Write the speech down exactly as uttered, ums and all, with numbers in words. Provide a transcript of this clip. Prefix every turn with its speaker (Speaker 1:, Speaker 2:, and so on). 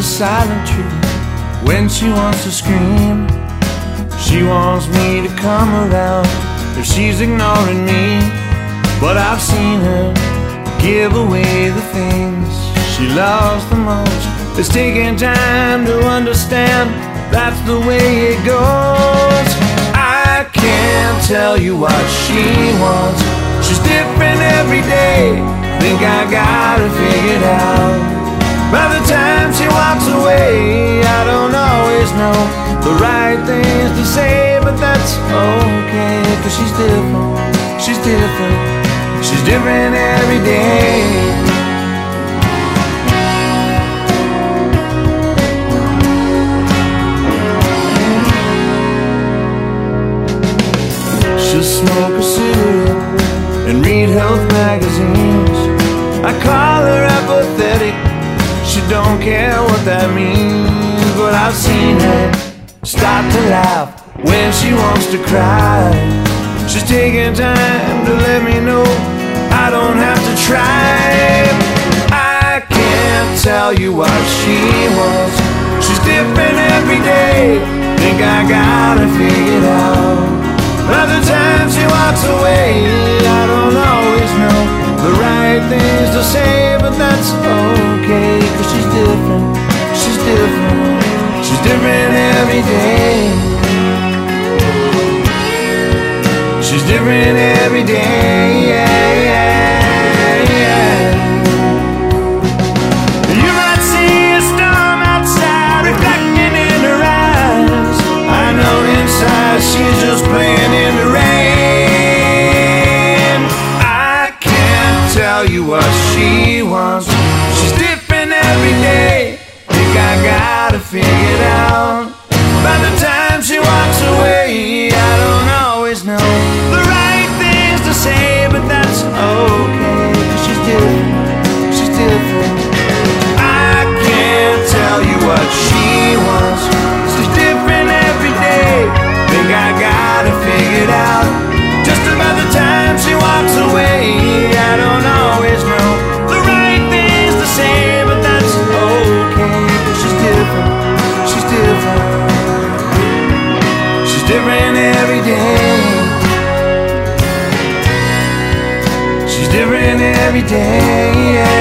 Speaker 1: the silent treatment when she wants to scream. She wants me to come around if she's ignoring me. But I've seen her give away the things she loves the most. It's taking time to understand that's the way it goes. I can't tell you what she wants. She's different every day. Think I got her figured out. By the time she walks away, I don't always know the right things to say, but that's okay, 'cause she's different, she's different, she's different every day. She'll smoke a cigarette and read health magazines. I call her apathetic, she don't care what that means. But I've seen her start to laugh when she wants to cry. She's taking time to let me know I don't have to try. I can't tell you what she wants. She's different every day. Think I got her figured out. By the time she walks away, I don't always know the right things to say, but that's okay, 'cause she's different, she's different, she's different every day. She's different every day, yeah, yeah, yeah. You might see a storm outside reflecting in her eyes. I know inside she's just playing in the rain. I can't tell you what she wants. She's different every day. Think I got her figured out. By the time she walks away, I don't always know the right things to say, but that's okay, 'cause she's different, she's different. I can't tell you what she wants. She's different every day. Think I got her figured out. Just about the time she walks away, I don't always know the right things to say, but that's okay, 'cause she's different, she's different, she's different every day. She's different every day, yeah.